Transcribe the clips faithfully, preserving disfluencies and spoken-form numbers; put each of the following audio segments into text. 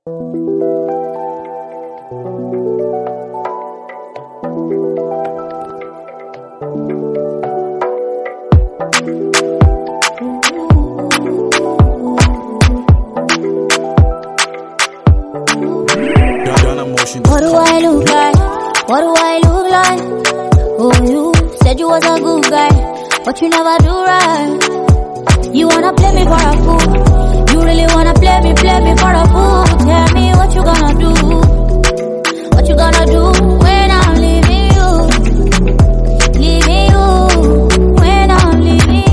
What do I look like? What do I look like? Oh, you said you was a good guy, but you never do right. You wanna play me for a fool? You really wanna play me, play me for a fool? Tell me what you gonna do? What you gonna do when I'm leaving you? Leaving you, when I'm leaving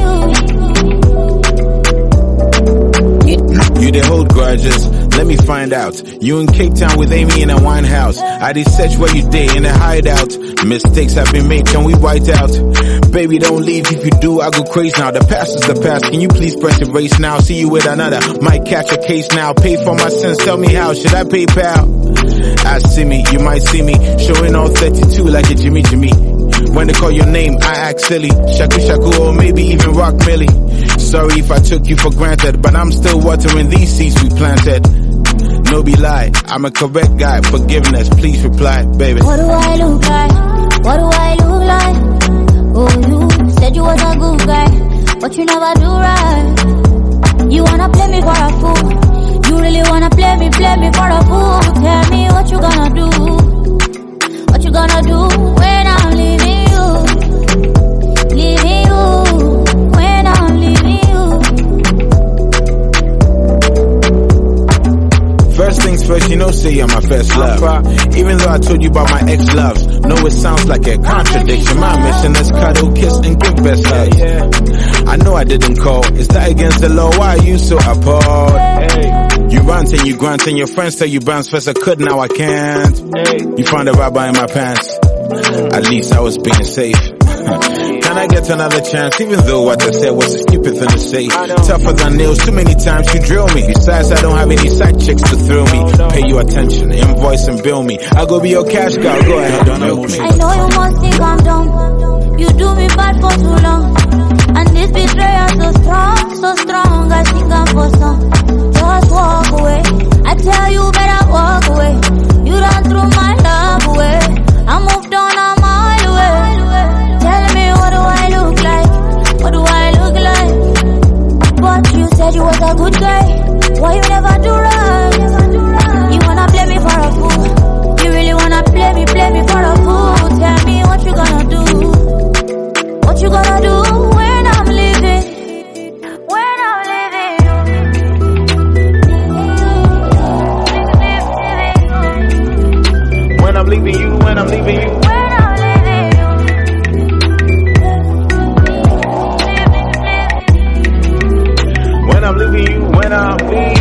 you. You, you they hold grudges. Let me find out. You in Cape Town with Amy in a wine house. I did search where you day in a hideout. Mistakes have been made, can we white out? Baby, don't leave. If you do, I'll go crazy now. The past is the past. Can you please press erase now? See you with another. Might catch a case now. Pay for my sins. Tell me how. Should I pay pal? I see me. You might see me showing all thirty-two like a Jimmy Jimmy. When they call your name, I act silly. Shaku Shaku or maybe even Rock Millie. Sorry if I took you for granted, but I'm still watering these seeds we planted. No be lie, I'm a correct guy. Forgiveness, please reply, baby. What do I look like? What do I look like? Oh, you said you was a good guy, but you never do right. You wanna play me for a fool? You really wanna play me, play me for a fool? Tell me what you gonna do? What you gonna do when I'm leaving you? Leaving you, when I'm leaving you. First things first, you know, say you're my first love. Even though I told you about my ex-loves, know it sounds like a contradiction. My mission is cuddle, kiss, and give best love. I know I didn't call. Is that against the law? Why are you so appalled? You rant and you grunt and your friends tell you bounce first. I could, now I can't. You found a rubber in my pants. At least I was being safe. Can I get another chance? Even though what I said was a stupid thing to say. Tougher than nails, too many times you drill me. Besides, I don't have any side chicks to thrill me. Pay you attention, invoice and bill me. I'll go be your cash girl, go ahead, don't milk me. I know you must think I'm dumb. You do me bad for too long. And this betrayal so strong, so strong. I think I'm for some. Just walk away. I tell you better walk away. You done threw my love away. I moved on, I'm all away. Tell me what do I look like? What do I look like? But you said you was a good guy. Why you never do right? You wanna play me for a fool? You really wanna play me, play me for a fool? Tell me what you gonna do? What you gonna do when I'm leaving? When I'm leaving When I'm leaving you, when I'm leaving you. When I'm leaving When I'm leaving you, when I'm leaving